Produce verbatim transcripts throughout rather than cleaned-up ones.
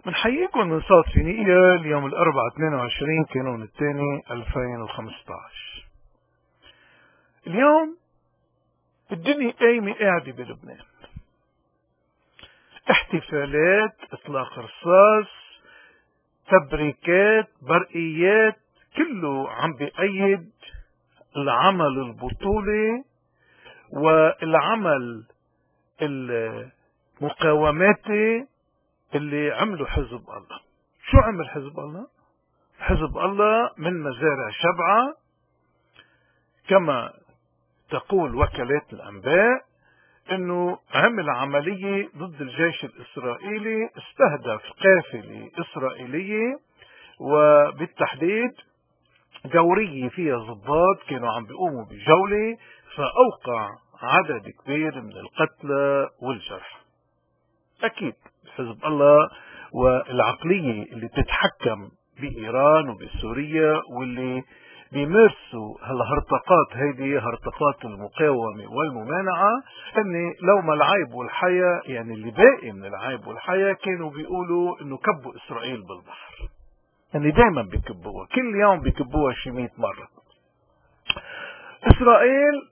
بنحييكم من صوت فينيقيا اليوم الأربعاء اثنين وعشرين كانون الثاني ألفين وخمسة عشر. اليوم الدنيا قايمة قاعدة بلبنان، احتفالات، اطلاق رصاص، تبريكات، برقيات، كله عم بيأيد العمل البطولي والعمل المقاوماتي اللي عمله حزب الله. شو عمل حزب الله؟ حزب الله من مزارع شبعة كما تقول وكالات الأنباء انه عمل عملية ضد الجيش الإسرائيلي، استهدف قافلة إسرائيلية وبالتحديد جورية فيها ضباط كانوا عم بيقوموا بجولة، فأوقع عدد كبير من القتلى والجرحى. أكيد حزب الله والعقلية اللي تتحكم بإيران وبسوريا واللي بيمارسوا هالهرطقات، هيدي هرطقات المقاومة والممانعة، ان لو ما العيب والحياة، يعني اللي باقي من العيب والحياة، كانوا بيقولوا انه كبوا اسرائيل بالبحر. يعني دايما بيكبوها، كل يوم بيكبوها شي مئة مرة. اسرائيل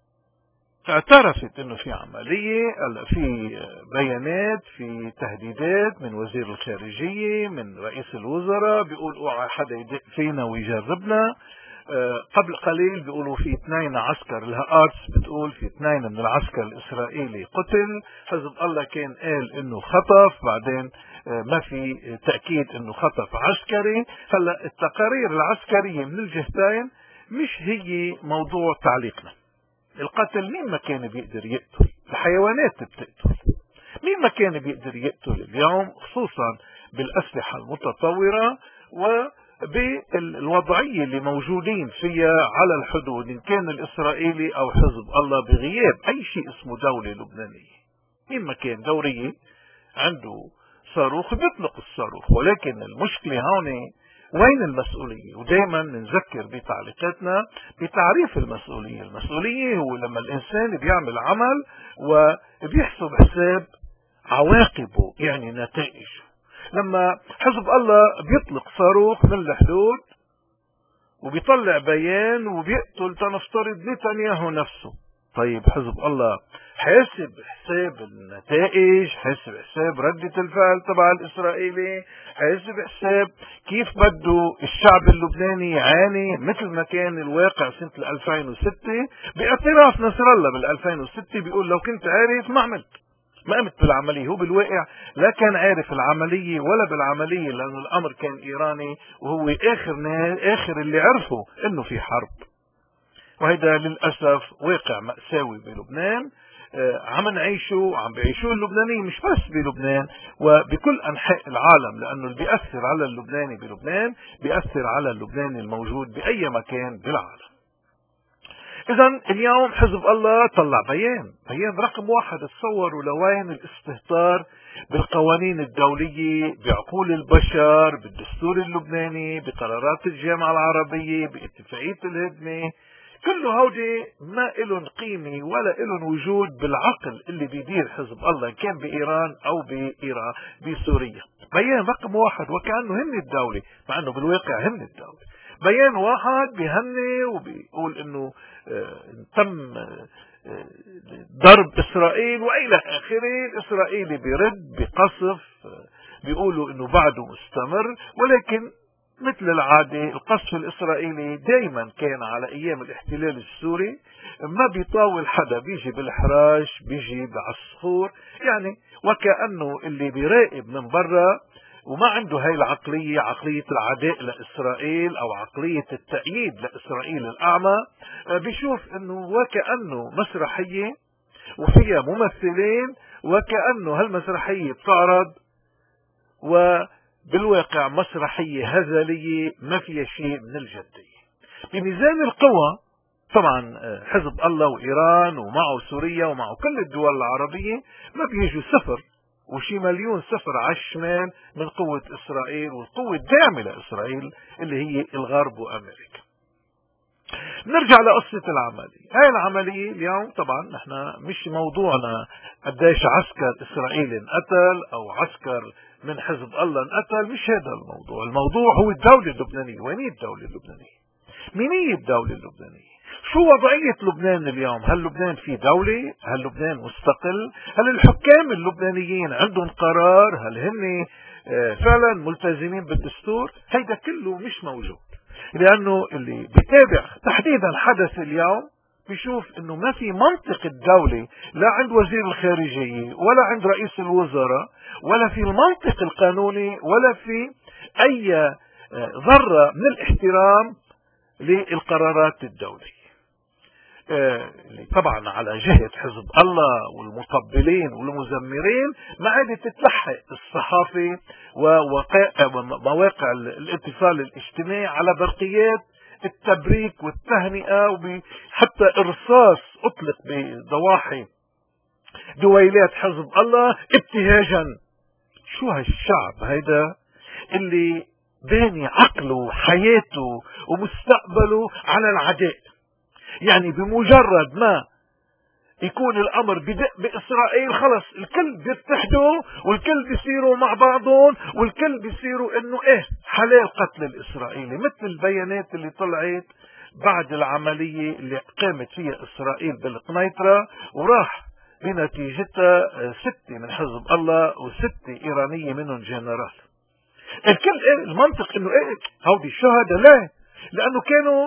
اعترفت انه في عملية، في بيانات، في تهديدات من وزير الخارجية، من رئيس الوزراء، بيقول اوعى حدا يدق فينا ويجربنا. قبل قليل بيقولوا في اثنين عسكر، لها ارتس بتقول في اثنين من العسكر الاسرائيلي قتل. حزب الله كان قال انه خطف، بعدين ما في تأكيد انه خطف عسكري. هلا التقارير العسكرية من الجهتين مش هي موضوع تعليقنا. القتل مين ما كان بيقدر يقتل، الحيوانات بتقتل، مين ما كان بيقدر يقتل اليوم، خصوصا بالأسلحة المتطورة وبالوضعية اللي موجودين فيها على الحدود، إن كان الإسرائيلي أو حزب الله بغياب أي شيء اسمه دولة لبنانية. مين ما كان دورية عنده صاروخ بيطلق الصاروخ، ولكن المشكلة هون وين المسؤولية؟ ودائما نذكر بتعليقاتنا بتعريف المسؤولية. المسؤولية هو لما الإنسان بيعمل عمل وبيحسب حساب عواقبه، يعني نتائجه. لما حزب الله بيطلق صاروخ من الحدود وبيطلع بيان وبيقتل تنفترض نتنياهو نفسه، طيب حزب الله حاسب حساب النتائج، حاسب حساب ردة الفعل تبع الإسرائيلي، حاسب حساب كيف بده الشعب اللبناني يعاني مثل ما كان الواقع سنة ألفين وستة باعتراف نصر الله بال ألفين وستة. بيقول لو كنت عارف ما عملت، ما قمت بالعملية. هو بالواقع لا كان عارف العملية ولا بالعملية، لأنه الأمر كان إيراني، وهو آخر آخر اللي عرفه إنه في حرب. وهذا للأسف واقع مأساوي بلبنان، عم نعيشه، عم بيعيشوه اللبنانيين مش بس بلبنان وبكل أنحاء العالم، لأنه اللي بيأثر على اللبناني بلبنان بيأثر على اللبناني الموجود بأي مكان بالعالم. إذن اليوم حزب الله طلع بيان، بيان رقم واحد. تصوروا لوين الاستهتار بالقوانين الدولية، بعقول البشر، بالدستور اللبناني، بقرارات الجامعة العربية، باتفاقية الهدنة. كل هودي ما إلن قيمة ولا إلن وجود بالعقل اللي بيدير حزب الله، إن كان بإيران أو بإيران بسوريا. بيان رقم واحد وكأنه هن الدولة، مع أنه بالواقع هن الدولة. بيان واحد بيهني وبيقول إنه آه تم آه ضرب إسرائيل وإلى آخره. الإسرائيلي بيرد بقصف، آه بيقولوا إنه بعده مستمر، ولكن مثل العادة القصف الإسرائيلي دايما كان على أيام الاحتلال السوري ما بيطاول حدا، بيجي بالحراش، بيجي بعالصخور، يعني وكأنه اللي بيراقب من برا وما عنده هاي العقلية، عقلية العداء لإسرائيل أو عقلية التأييد لإسرائيل الأعمى، بيشوف إنه وكأنه مسرحية وفيها ممثلين، وكأنه هالمسرحية بتعرض وبالواقع مسرحية هزلية ما فيها شيء من الجدية. بميزان القوى طبعا حزب الله وإيران ومعه سوريا ومعه كل الدول العربية ما بيجوا صفر وشي مليون صفر على الشمال من قوة إسرائيل والقوة الداعمة لإسرائيل اللي هي الغرب وأمريكا. نرجع لقصة العملية. هاي العملية اليوم طبعا نحن مش موضوعنا قديش عسكر إسرائيلي انقتل أو عسكر من حزب الله انقتل. مش هذا الموضوع، الموضوع هو الدولة اللبنانية. وين هي الدولة اللبنانية؟ مين هي الدولة اللبنانية؟ شو وضعية لبنان اليوم؟ هل لبنان في دولة؟ هل لبنان مستقل؟ هل الحكام اللبنانيين عندهم قرار؟ هل هم فعلا ملتزمين بالدستور؟ هيدا كله مش موجود، لأنه اللي بيتابع تحديدا حدث اليوم بيشوف انه ما في منطق الدولة، لا عند وزير الخارجية ولا عند رئيس الوزراء ولا في المنطق القانوني ولا في اي ذرة من الاحترام للقرارات الدولية. طبعا على جهة حزب الله والمطبلين والمزمرين ما عادت تتلحق الصحافة ومواقع الاتصال الاجتماعي على برقيات التبريك والتهنئة، وحتى إرصاص أطلق بضواحي دويلات حزب الله ابتهاجا. شو هالشعب هيدا اللي باني عقله وحياته ومستقبله على العداء؟ يعني بمجرد ما يكون الامر بدق باسرائيل خلص الكل بيتحدوا والكل بيصيروا مع بعضهم والكل بيصيروا انه ايه حلال قتل الاسرائيلي، مثل البيانات اللي طلعت بعد العملية اللي قامت فيها اسرائيل بالقنيطرة وراح بنتيجتها ستة من حزب الله وستة ايرانية منهم جنرال. الكل ايه المنطق انه ايه هودي الشهداء؟ لا، لانه كانوا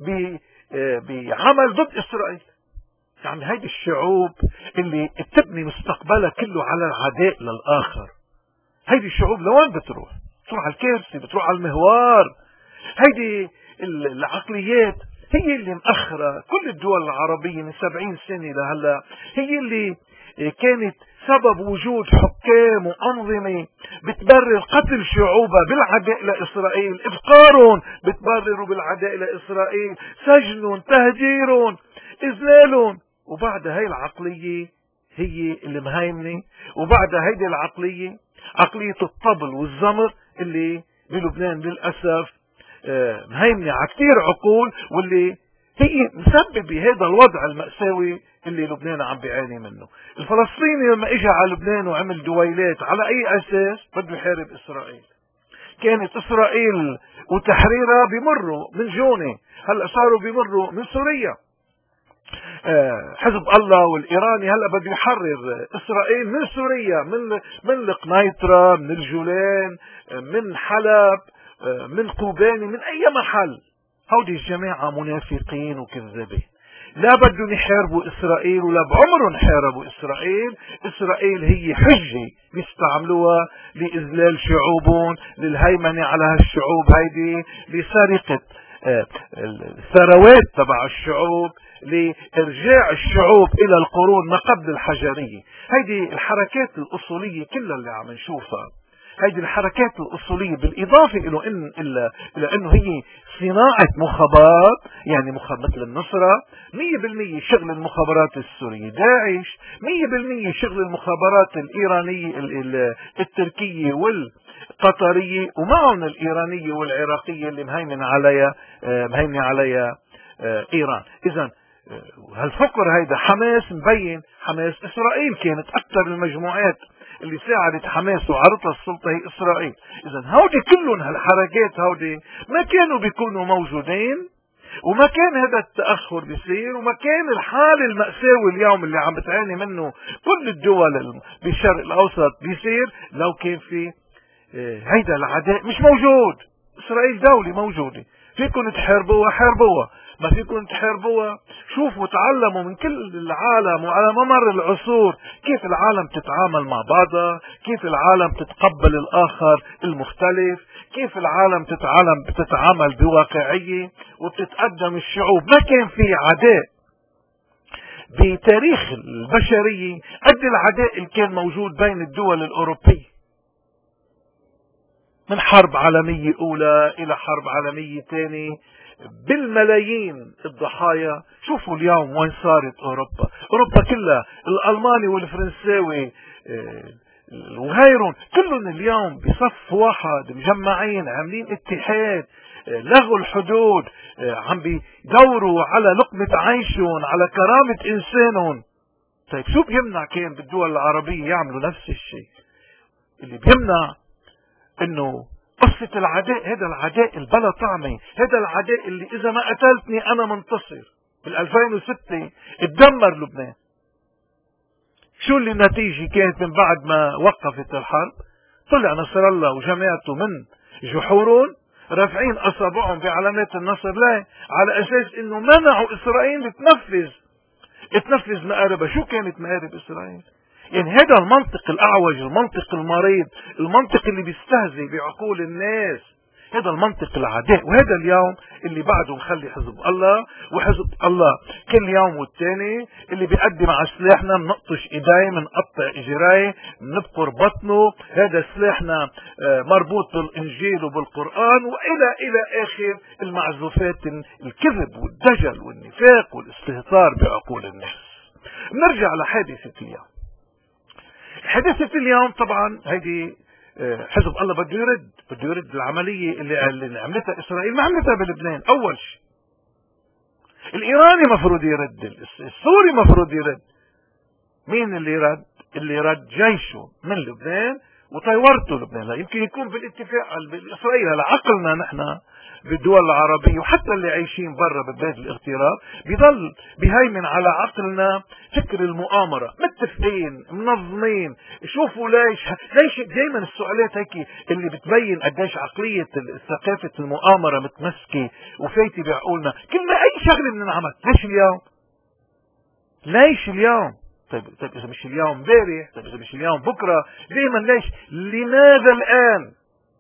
بعمل ضد اسرائيل. يعني هيدي الشعوب اللي بتبني مستقبلها كله على العداء للآخر، هيدي الشعوب لوين بتروح؟ بتروح على الكرسي، بتروح على المهوار. هيدي العقليات هي اللي مأخرة كل الدول العربية من سبعين سنة لهلا، هي اللي كانت سبب وجود حكام وأنظمة بتبرر قتل شعوبها بالعداء لإسرائيل، إفقارهم بتبرروا بالعداء لإسرائيل، سجنهم، تهجيرهم، إذلالهم. وبعد هاي العقلية هي اللي مهيمنة، وبعد هيدي العقلية عقلية الطبل والزمر اللي بلبنان للأسف مهيمنة على كتير عقول، واللي هي مسببة هذا الوضع المأساوي اللي لبنان عم بيعاني منه. الفلسطيني لما اجى على لبنان وعمل دويلات على اي اساس؟ بده يحارب اسرائيل. كانت اسرائيل وتحريرها بيمروا من جونة، هلا صاروا بيمروا من سوريا. حزب الله والايراني هلا بده يحرر اسرائيل من سوريا، من من القنيطرة، من الجولان، من حلب، من كوباني، من اي محل. هودي الجماعة منافقين وكذابين، لا بدهم يحاربوا اسرائيل ولا بعمرهم حاربوا اسرائيل. اسرائيل هي حجة بيستعملوها لاذلال شعوبهم، للهيمنة على هالشعوب هيدي، لسرقة الثروات تبع الشعوب، لارجاع الشعوب الى القرون ما قبل الحجرية. هيدي الحركات الاصولية كلها اللي عم نشوفها، هيدي الحركات الأصولية بالإضافة إلى إن إلى إلى إنه هي صناعة مخابرات، يعني مثل النصرة مية بالمية شغل المخابرات السورية، داعش مية بالمية شغل المخابرات الإيرانية التركية والقطرية، ومعهم الإيرانية والعراقية اللي مهيمن عليها مهيمن عليها إيران. إذا هالفكر هيدا حماس مبين، حماس إسرائيل كانت أكثر المجموعات اللي ساعدت حماس وعرضها السلطة هي إسرائيل. إذا هودي كلهم هالحركات هودي ما كانوا بيكونوا موجودين، وما كان هذا التأخر بيصير، وما كان الحال المأساوي اليوم اللي عم بتعاني منه كل الدول بالشرق الأوسط بيصير لو كان في هيدا العداء مش موجود. إسرائيل دولة موجودة، فيكم تحاربوها حاربوها، ما فيكم تحاربوها. شوفوا تعلموا من كل العالم وعلى ممر العصور كيف العالم تتعامل مع بعضها، كيف العالم تتقبل الآخر المختلف، كيف العالم تتعلم بتتعامل بواقعية وبتتقدم الشعوب. ما كان في عداء بتاريخ البشرية قد العداء اللي كان موجود بين الدول الأوروبية، من حرب عالمية أولى إلى حرب عالمية ثانية، بالملايين الضحايا. شوفوا اليوم وين صارت أوروبا، أوروبا كلها الألماني والفرنساوي وغيرهم كلهم اليوم بصف واحد، مجمعين، عاملين اتحاد، لغوا الحدود، عم بيدوروا على لقمة عيشهم، على كرامة إنسانهم. طيب شو بيمنع كان بالدول العربية يعملوا نفس الشيء؟ اللي بيمنع انه قصة العداء، هذا العداء البلا طعمة، هذا العداء اللي اذا ما قتلتني انا منتصر. بال ألفين وستة اتدمر لبنان. شو اللي النتيجة كانت من بعد ما وقفت الحرب؟ طلع نصر الله وجماعته من جحورهم رافعين اصابعهم بعلامات النصر، لا على اساس انه منعوا اسرائيل تنفذ تنفذ مآربها. شو كانت مآرب اسرائيل؟ يعني هذا المنطق الاعوج، المنطق المريض، المنطق اللي بيستهزئ بعقول الناس، هذا المنطق العداء. وهذا اليوم اللي بعده مخلي حزب الله، وحزب الله كل يوم والتاني اللي بيقدم على سلاحنا بنقطش ايديه، بنقطع اجريه، بنبقر بطنه. هذا سلاحنا مربوط بالانجيل وبالقرآن والى الى اخر المعزوفات، الكذب والدجل والنفاق والاستهتار بعقول الناس. نرجع لحادثة اليوم. حادثة اليوم طبعا هيدي حزب الله بده يرد بده يرد العملية اللي, اللي عملتها إسرائيل، ما عملتها بلبنان. أول شيء الإيراني مفروض يرد، السوري مفروض يرد. مين اللي رد؟ اللي رد جيشه من لبنان وطيورته لبنان. لا يمكن يكون بالاتفاق بإسرائيل. على عقلنا نحن بالدول العربية وحتى اللي عايشين برا ببلاد الاغتراب بيضل بيهيمن على عقلنا فكر المؤامرة. متفقين منظمين. شوفوا ليش ليش دايما السؤالات هيك اللي بتبين قديش عقلية ثقافة المؤامرة متمسكة وفايتة بعقولنا. كلنا اي شغلة بننعمل. ليش اليوم؟ ليش اليوم؟ طيب طيب اذا مش اليوم امبارح، طيب اذا مش اليوم بكره، دايما ليش؟ لماذا الان؟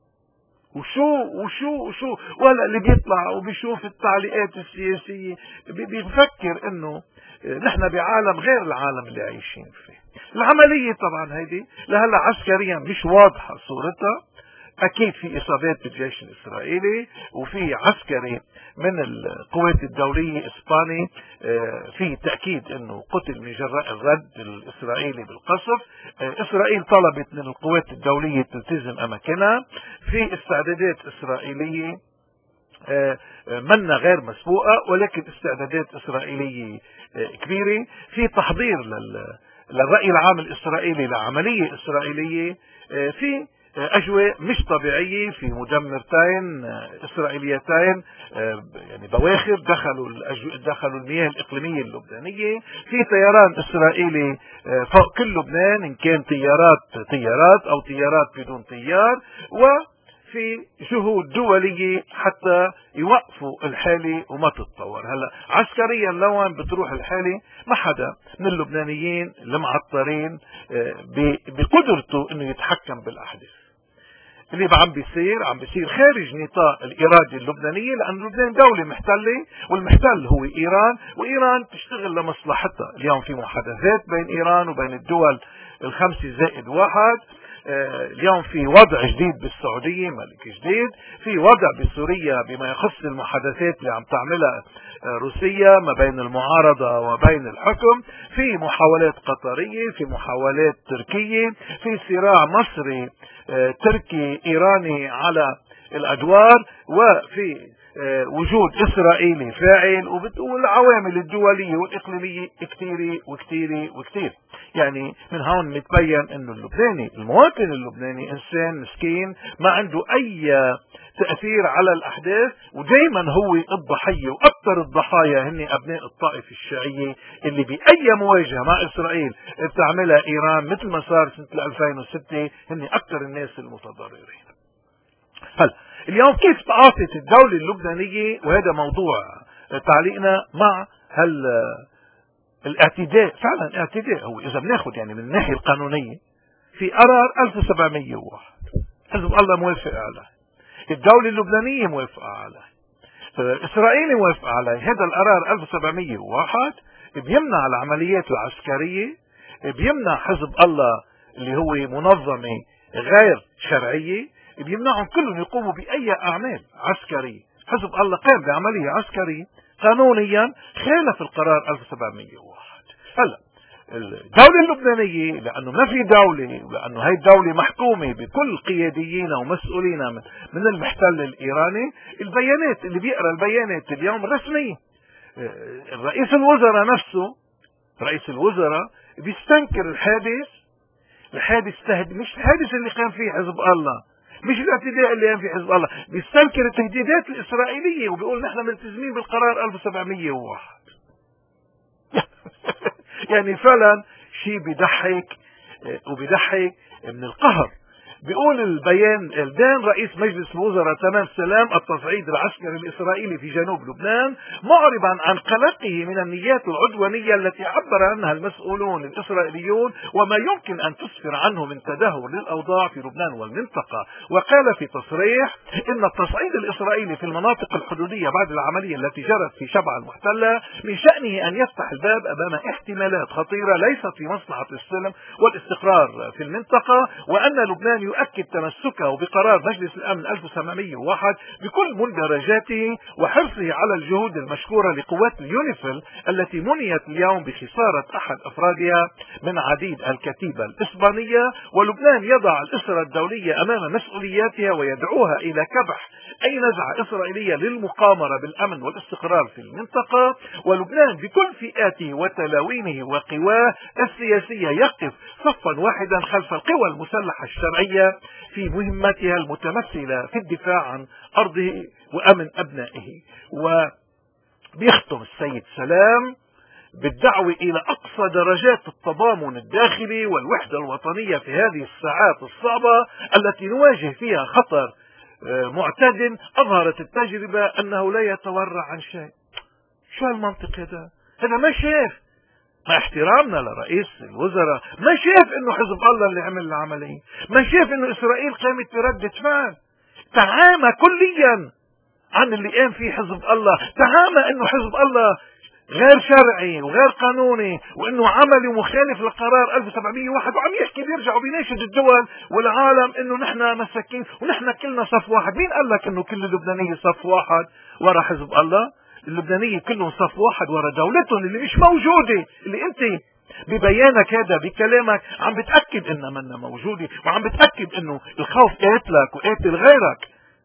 وشو وشو وشو ولا اللي بيطلع وبيشوف التعليقات السياسية بيفكر انه نحن بعالم غير العالم اللي عايشين فيه. العملية طبعا هيدي لهلا عسكريا مش واضحة صورتها. اكيد في اصابات بالجيش الاسرائيلي، وفي عسكري من القوات الدولية اسباني في تأكيد انه قتل من جراء الرد الاسرائيلي بالقصف. اسرائيل طلبت من القوات الدولية تلتزم اماكنها. في استعدادات اسرائيلية منا غير مسبوقة، ولكن استعدادات اسرائيلية كبيرة. في تحضير للرأي العام الاسرائيلي لعملية اسرائيلية. في أجواء مش طبيعية، في مدمرتين إسرائيليتين يعني بواخر دخلوا دخلوا المياه الإقليمية اللبنانية. في طيران إسرائيلي فوق كل لبنان، إن كان طيارات طيارات أو طيارات بدون طيار، وفي جهود دولية حتى يوقفوا الحالة وما تتطور. هلا عسكريا لوين بتروح الحالة؟ ما حدا من اللبنانيين المعطرين بقدرته انه يتحكم بالاحداث. اللي عم بيصير عم بيصير خارج نطاق الإرادة اللبنانية، لأن لبنان دولة محتلة والمحتل هو إيران، وإيران تشتغل لمصلحتها. اليوم في محادثات بين إيران وبين الدول الخمسة زائد واحد. اليوم في وضع جديد بالسعودية، ملك جديد. في وضع بسوريا بما يخص المحادثات اللي عم تعملها روسيا ما بين المعارضة وبين الحكم. في محاولات قطرية، في محاولات تركية، في صراع مصري تركي إيراني على الأدوار، وفي وجود إسرائيلي فاعل، والعوامل الدولية والإقليمية كتيرة وكتيرة وكتير. يعني من هون متبين انه اللبناني المواطن اللبناني انسان مسكين ما عنده اي تأثير على الاحداث، ودايما هو الضحية. واكثر الضحايا هن ابناء الطائفة الشيعية اللي باي مواجهة مع اسرائيل بتعملها ايران مثل ما صار سنة ألفين وستة هن اكثر الناس المتضررين. هلا اليوم كيف تعاطت الدولة اللبنانية، وهذا موضوع تعليقنا مع هال الاعتداء. فعلا اعتداء هو اذا بناخد يعني من الناحية القانونية. في قرار ألف وسبعمية وواحد حزب الله موافق عليه، الدولة اللبنانية موافقة عليه، اسرائيل موافقة عليه. هذا القرار ألف وسبعمية وواحد بيمنع العمليات العسكرية، بيمنع حزب الله اللي هو منظمة غير شرعية، بيمنعهم كلهم يقوموا بأي أعمال عسكرية. حزب الله قام بعملية عسكرية قانونيا خالف القرار ألف وسبعمية وواحد. هلا الدولة اللبنانية لأنه ما في دولة، ولأنه هاي الدولة محكومة بكل قياديين ومسؤولين من المحتل الإيراني، البيانات اللي بيقرأ البيانات اليوم الرسمية، الرئيس الوزراء نفسه رئيس الوزراء بيستنكر الحادث. الحادث تهد مش الحادث اللي قام فيه حزب الله، مش الاعتداء اللي قام في حزب الله، بيستنكر التهديدات الإسرائيلية وبيقول نحن ملتزمين بالقرار ألف وسبعمية وواحد. يعني فعلا شيء بيضحك وبيضحك من القهر. بيقول البيان الدان رئيس مجلس الوزراء تمام سلام التصعيد العسكري الإسرائيلي في جنوب لبنان معربا عن قلقه من النيات العدوانية التي عبر عنها المسؤولون الإسرائيليون وما يمكن أن تسفر عنه من تدهور للأوضاع في لبنان والمنطقة. وقال في تصريح إن التصعيد الإسرائيلي في المناطق الحدودية بعد العملية التي جرت في شبعا المحتلة من شأنه أن يفتح الباب أمام احتمالات خطيرة ليست في مصلحة السلم والاستقرار في المنطقة، وأن لبنان يؤكد تمسكه بقرار مجلس الأمن ألف وسبعمية وواحد بكل مندرجاته وحرصه على الجهود المشكورة لقوات اليونيفيل التي منيت اليوم بخسارة أحد أفرادها من عديد الكتيبة الإسبانية. ولبنان يضع الأسرة الدولية أمام مسؤولياتها ويدعوها إلى كبح أي نزعة إسرائيلية للمقامرة بالأمن والاستقرار في المنطقة. ولبنان بكل فئاته وتلاوينه وقواه السياسية يقف صفا واحدا خلف القوى المسلحة الشرعية في مهمتها المتمثلة في الدفاع عن أرضه وأمن أبنائه. وبيختم السيد سلام بالدعوة إلى أقصى درجات التضامن الداخلي والوحدة الوطنية في هذه الساعات الصعبة التي نواجه فيها خطر معتد أظهرت التجربة أنه لا يتورع عن شيء. شو هالمنطق هذا؟ هذا ما شاف، مع احترامنا لرئيس الوزراء، ما شاف انه حزب الله اللي عمل العملية، ما شاف انه اسرائيل قامت بردة فعل، تعامى كليا عن اللي قام فيه حزب الله، تعامى انه حزب الله غير شرعي وغير قانوني وانه عملي مخالف لقرار ألف وسبعمية وواحد، وعم يحكي بيرجع وبيناشد الدول والعالم انه نحن مساكين ونحن كلنا صف واحد. مين قال لك انه كل اللبنانية صف واحد ورا حزب الله؟ اللبنانية كلهم صف واحد ورا دولتهم اللي مش موجودة، اللي انت ببيانك هذا بكلامك عم بتأكد انها منا موجودة، وعم بتأكد انه الخوف قاتلك وقاتل غيرك.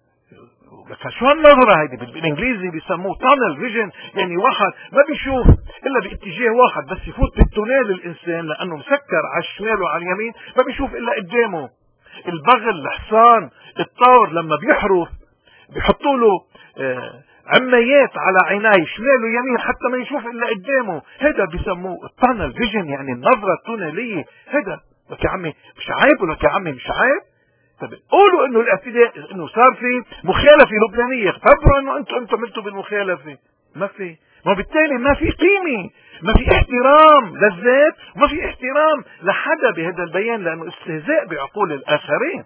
لك شو هالنظرة هيدي؟ بالانجليزي بيسموه tunnel vision، يعني واحد ما بيشوف الا باتجاه واحد، بس يفوت بالتونيل الانسان لانه مسكر على الشمال وعلى اليمين ما بيشوف الا قدامه. البغل، الحصان، الطور لما بيحرف بيحطوا له آه عميات على عيناي شمال ويمين حتى ما يشوف الا قدامه. هذا بيسموه التانل فيجن، يعني النظرة التونيلية. هذا لك يا عمي مش عيب، ولك يا عمي مش عيب. طب قولوا انه الاعتداء انه صار في مخالفة لبنانية، خبروا انه انتم انتم عملتوا بالمخالفة. ما في، ما بالتالي ما في قيمة، ما في احترام للذات، وما في احترام لحدا بهذا البيان، لانه استهزاء بعقول الاخرين.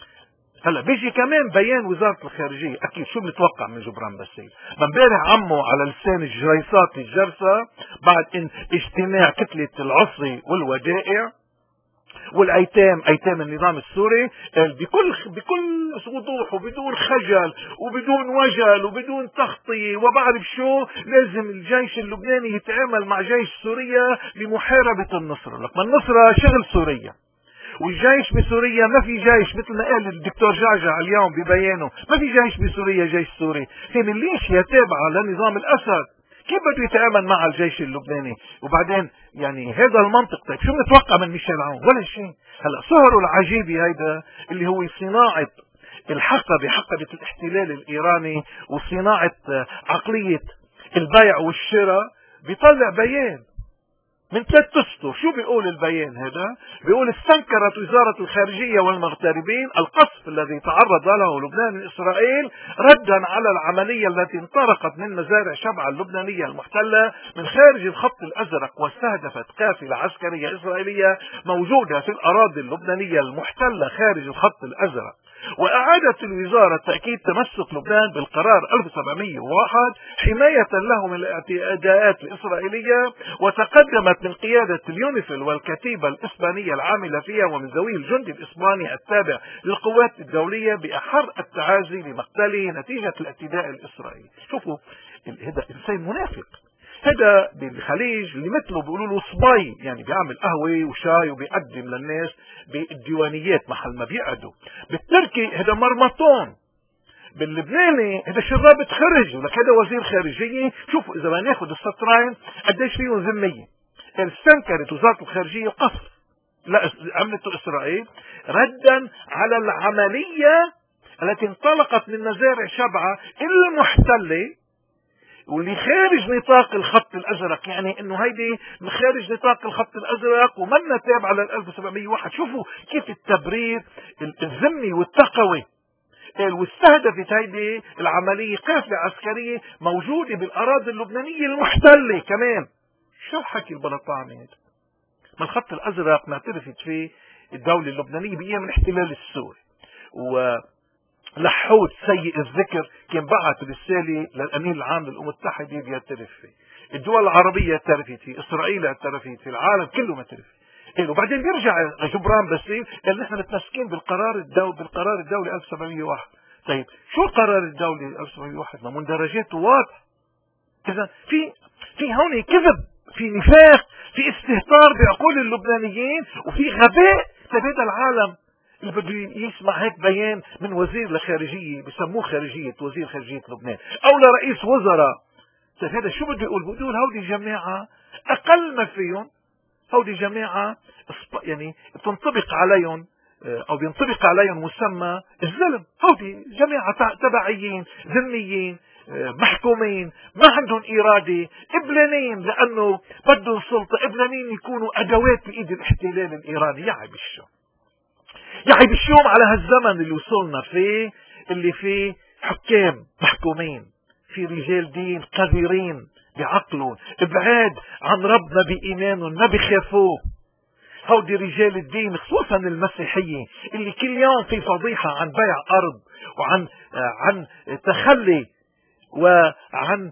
هلا بيجي كمان بيان وزارة الخارجية، اكيد شو بنتوقع من جبران باسيل؟ ما امبارح عمه على لسان الجريصات الجرسة بعد ان اجتماع كتلة العصي والودائع والايتام، ايتام النظام السوري، بكل بكل وضوح وبدون خجل وبدون وجل وبدون تغطية وبعرف شو، لازم الجيش اللبناني يتعامل مع جيش سوريا لمحاربة النصرة. لك ما النصرة شغل سوريا، والجيش بسوريا ما في جيش، مثل ما قال الدكتور جعجع اليوم ببيانه، ما في جيش بسوريا جيش سوري، في ميليشيا تابعة لنظام الأسد. كيف بده يتعامل مع الجيش اللبناني؟ وبعدين يعني هذا المنطق. طيب شو بنتوقع من ميشيل عون؟ ولا شيء. هلا صهره العجيبي هيدا اللي هو صناعة الحقبة، حقبة الاحتلال الإيراني وصناعة عقلية البيع والشراء، بيطلع بيان من ثلاث اسطر. شو بيقول البيان هذا؟ بيقول استنكرت وزارة الخارجية والمغتربين القصف الذي تعرض له لبنان من إسرائيل ردا على العملية التي انطلقت من مزارع شبعا اللبنانية المحتلة من خارج الخط الأزرق، واستهدفت قافلة عسكرية إسرائيلية موجودة في الأراضي اللبنانية المحتلة خارج الخط الأزرق. وأعادت الوزارة تأكيد تمسك لبنان بالقرار ألف وسبعمية وواحد حماية له من الاعتداءات الإسرائيلية، وتقدمت من قيادة اليونيفيل والكتيبة الإسبانية العاملة فيها ومن ذوي الجندي الإسباني التابع للقوات الدولية بأحر التعازي لمقتله نتيجة الاعتداء الإسرائيلي. شوفوا هذا إنسان منافق. هذا بالخليج اللي مثله بيقولوا له صبي، يعني بيعمل قهوة وشاي وبيقدم للناس بالديوانيات محل ما بيقعدوا. بالتركي هذا مرمطون، باللبناني هذا شرابة خرج، ولك هذا وزير خارجية. شوفوا إذا بدنا ناخذ السطرين قديش فيهم ذمية. استنكرت وزارة الخارجية القصف لا عملته إسرائيل ردا على العملية التي انطلقت من مزارع شبعة المحتلة واللي خارج نطاق الخط الازرق، يعني انه هيدي من خارج نطاق الخط الازرق ومنا تابعة لل ألف وسبعمية وواحد. شوفوا كيف التبرير الذمي والتقوي. واستهدفت هيدي العملية قافلة عسكرية موجودة بالأراضي اللبنانية المحتلة كمان. شو حكي البلطاني؟ ما الخط الأزرق ما اعترفت فيه الدولة اللبنانية بأيام الاحتلال السوري، ولحوت سيء الذكر كان بعت رسالة للأمين العام للأمم المتحدة بيعترف فيه، الدول العربية اعترفت فيه، إسرائيل اعترفت فيه، العالم كله ما اعترف فيه. إيه وبعدين بيرجع جبران بسيل قال نحن متمسكين بالقرار الدولي بالقرار الدولي ألف وسبعمية وواحد. طيب شو القرار الدولي ألف وسبعمية وواحد؟ ما مندرجاته واضحة. إذا في في هون كذب، في نفاق، في استهتار بعقول اللبنانيين، وفي غباء تبادل العالم اللي بده يسمع هيك بيان من وزير الخارجية بسموه خارجية وزير خارجية لبنان أو لرئيس وزراء. طيب هذا شو بده يقول؟ بده يقول هودي جماعة أقل ما فيهم، هودي جماعة يعني تنطبق عليهم أو بينطبق عليهم مسمى الظلم. هودي جماعة تبعيين ذميين محكومين ما عندهم إرادة، إبلانين لأنه بدهم سلطة، إبلانين يكونوا أدوات بإيد الاحتلال الإيراني. يعي بالشوم، يعي بالشوم على هالزمن اللي وصلنا فيه، اللي فيه حكام محكومين، في رجال دين قذرين بعقلهم ابعاد عن ربنا بإيمانهم ما بخافوه. هودي رجال الدين خصوصا المسيحيين اللي كل يوم في فضيحة عن بيع أرض وعن عن تخلي وعن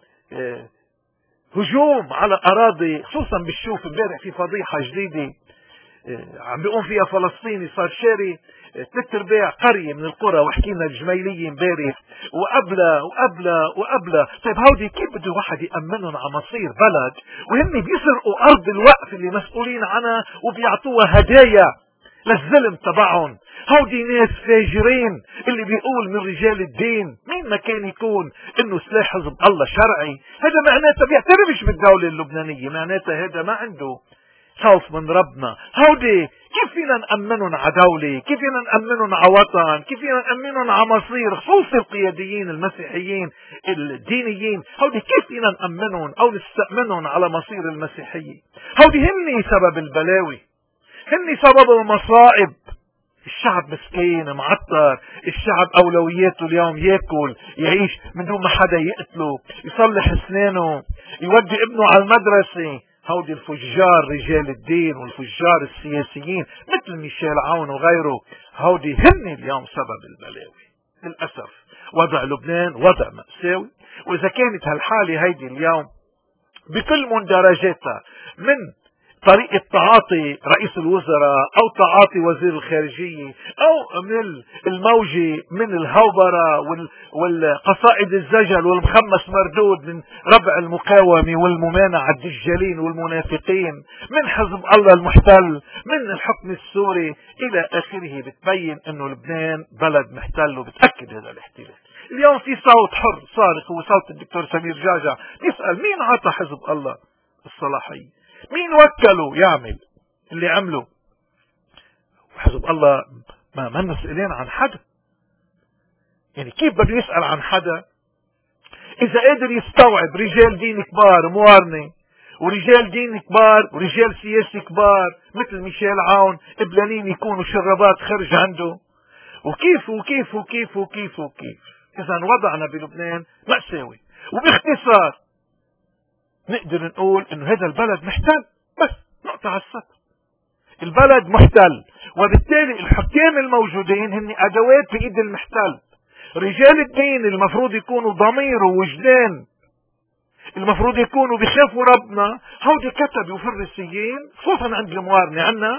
هجوم على أراضي، خصوصا بالشوف امبارح في فضيحة جديدة عم بيقوم فيها فلسطيني صار شاري ثلاث ارباع قرية من القرى، وحكينا الجميلية امبارح وقبلها وقبلها وقبلها. طيب هودي كيف بده واحد يأمنهم على مصير بلد وهم بيسرقوا أرض الوقف اللي مسؤولين عنها وبيعطوها هدايا للظلم تبعهم؟ هودي ناس فاجرين اللي بيقول من رجال الدين مين ما كان يكون انه سلاح حزب الله شرعي، هذا معناته بيعترفش بالدولة اللبنانية، معناته هذا ما عنده خوف من ربنا. هودي كيف فينا نأمنهم على دولة؟ كيف فينا نأمنهم على وطن؟ كيف فينا نأمنهم على مصير؟ خصوصا القياديين المسيحيين الدينيين، هودي كيف فينا نأمنهم او نستأمنهم على مصير المسيحية؟ هودي هن سبب البلاوي، هن سبب المصائب. الشعب مسكين معطر، الشعب اولوياته اليوم ياكل يعيش من دون ما حدا يقتله، يصلح اسنانه، يودي ابنه على المدرسة. هودي الفجار رجال الدين والفجار السياسيين مثل ميشيل عون وغيره، هودي هن اليوم سبب البلاوي. للأسف وضع لبنان وضع مأساوي، وإذا كانت هالحالة هيدي اليوم بكل مندرجاتها من طريقة تعاطي رئيس الوزراء او تعاطي وزير الخارجية او من الموجة من الهوبرة والقصائد الزجل والمخمس مردود من ربع المقاومة والممانعة الدجالين والمنافقين من حزب الله المحتل من الحكم السوري الى اخره، بتبين انه لبنان بلد محتل وبتأكد هذا الاحتلال. اليوم في صوت حر صارخ هو صوت الدكتور سمير جعجع يسأل مين عطى حزب الله الصلاحية؟ مين وكله يعمل اللي عمله؟ وحزب الله ما ما مسئلين عن حدا، يعني كيف بده يسأل عن حدا إذا قادر يستوعب رجال دين كبار موارنة ورجال دين كبار ورجال سياسي كبار مثل ميشيل عون قبلانين يكونوا شربات خرج عنده؟ وكيف وكيف وكيف وكيف وكيف إذا وضعنا بلبنان مأساوي. وباختصار نقدر نقول انه هذا البلد محتل، بس نقطة على السطر. البلد محتل، وبالتالي الحكام الموجودين هن ادوات بايد المحتل. رجال الدين المفروض يكونوا ضمير ووجدان، المفروض يكونوا بخافوا ربنا، هودي كتبوا فرنسيين خصوصا عند الموارنة عنا،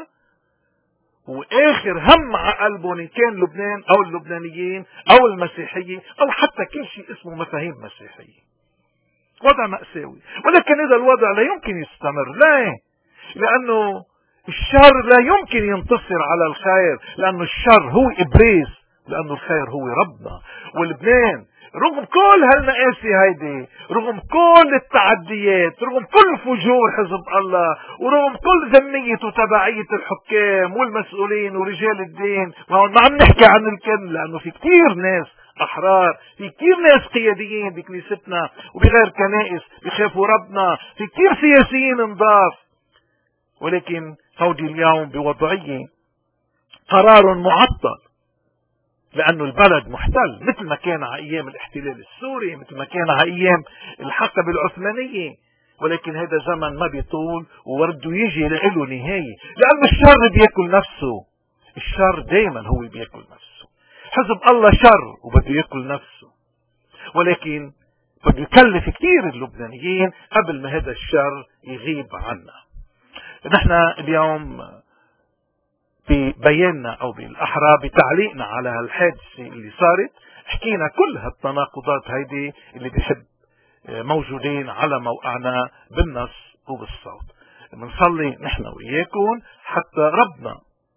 واخر هم على قلبهم ان كان لبنان او اللبنانيين او المسيحية او حتى كل شيء اسمه مفاهيم مسيحية. وضع مأساوي، ولكن هذا الوضع لا يمكن يستمر. لا، لأنه الشر لا يمكن ينتصر على الخير، لأنه الشر هو إبليس، لأنه الخير هو ربنا. ولبنان رغم كل هالمآسي هيدي، رغم كل التعديات، رغم كل فجور حزب الله، ورغم كل ذمية وتبعية الحكام والمسؤولين ورجال الدين، ما عم نحكي عن الكل، لأنه في كتير ناس أحرار، في كتير ناس قياديين بكنيستنا وبغير كنائس بخافوا ربنا، في كتير سياسيين نضاف، ولكن هودي اليوم بوضعية قرار معطل، لأنه البلد محتل مثل ما كان على أيام الاحتلال السوري، مثل ما كان على أيام الحقبة العثمانية. ولكن هذا زمن ما بيطول وورده يجي له نهاية، لأن الشر بيأكل نفسه. الشر دايما هو بيأكل نفسه. حزب الله شر وبده يأكل نفسه، ولكن بده يكلف كثير اللبنانيين قبل ما هذا الشر يغيب عنا. نحن اليوم ببياننا او بالاحرى بتعليقنا على هالحادثة اللي صارت حكينا كل هالتناقضات هيدي اللي بحب موجودين على موقعنا بالنص وبالصوت. بنصلي نحن وإياكم حتى ربنا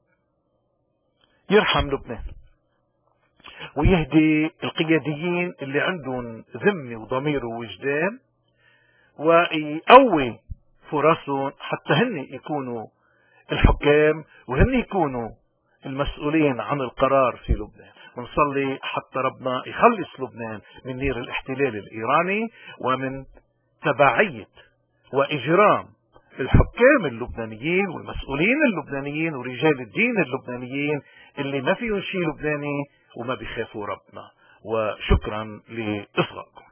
يرحم لبنان ويهدي القياديين اللي عندهم ذمة وضمير ووجدان، ويقوي فرصهم حتى هن يكونوا الحكام وهن يكونوا المسؤولين عن القرار في لبنان. بنصلي حتى ربنا يخلص لبنان من نير الاحتلال الإيراني ومن تبعية وإجرام الحكام اللبنانيين والمسؤولين اللبنانيين ورجال الدين اللبنانيين اللي ما فيهم شيء لبناني وما بيخافوا ربنا. وشكرا لإصغائكم.